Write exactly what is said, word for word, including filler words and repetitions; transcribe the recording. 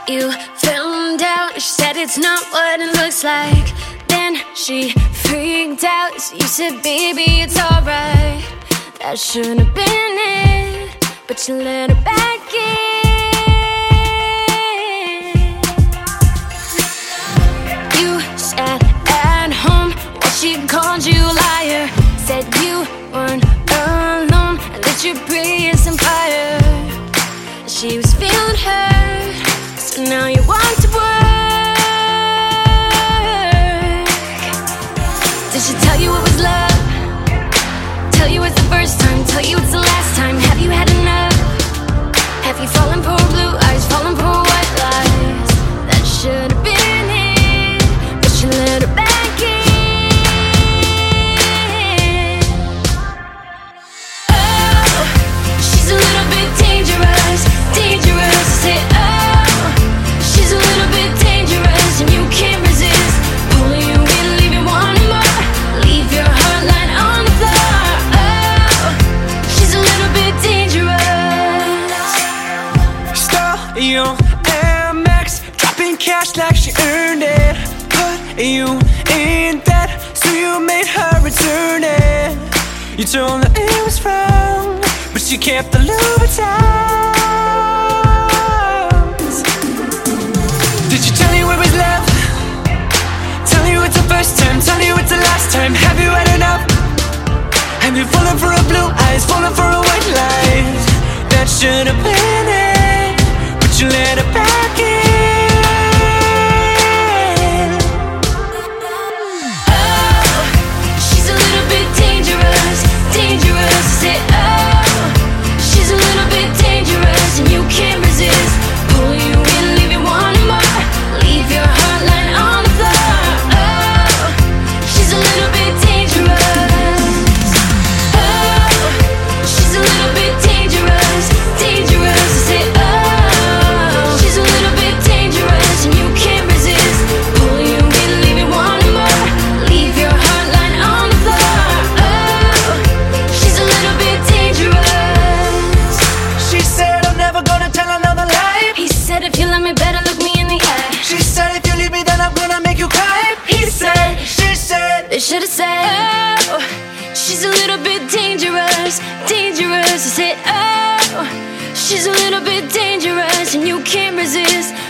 You found out, she said it's not what it looks like. Then she freaked out, so you said, baby, it's alright. That should have been it, but you let her back in. You sat at home while she called you a liar. Said you weren't alone, and that your praise and fire. She was feeling hurt, so now you want to work. Did she tell you it was love? Tell you it's the first time? Tell you it's the last time? Have you had enough? Have you fallen for blue eyes, fallen for white lies? That should have been it, but you let her back in. Oh, she's a little bit dangerous, dangerous. Say oh, she's a little bit dangerous, and you can't resist pulling you in, leave you wanting more, leave your heart lying on the floor. Oh, she's a little bit dangerous. Stole your Air Max, dropping cash like she earned it. Put you in debt, so you made her return it. You told her it was wrong, but she kept the Louboutins. Did she tell you it was love? Tell you it's the first time? Tell you it's the last time? Have you had enough? Have you fallen for a blue eyes, fallen for a white light? That should have been it, but you let her back in. Oh, she's a little bit dangerous, dangerous. Say oh, she's a little bit dangerous, and you can't resist pulling you in, leave you wanting more, leave your heart lying on the floor. Oh, she's a little bit dangerous. Oh, she's a little bit dangerous, dangerous. Say oh, she's a little bit dangerous, and you can't resist pulling you in, leave you wanting more, leave your heart lying on the floor. Oh, she's a little bit dangerous. She said I'm never gonna tell another lie. He said if you love me better, look me in the eye. She said if you leave me then I'm gonna make you cry. He said She said they should have said, oh, she's a little bit dangerous, dangerous. I said, oh, she's a little bit dangerous, and you can't resist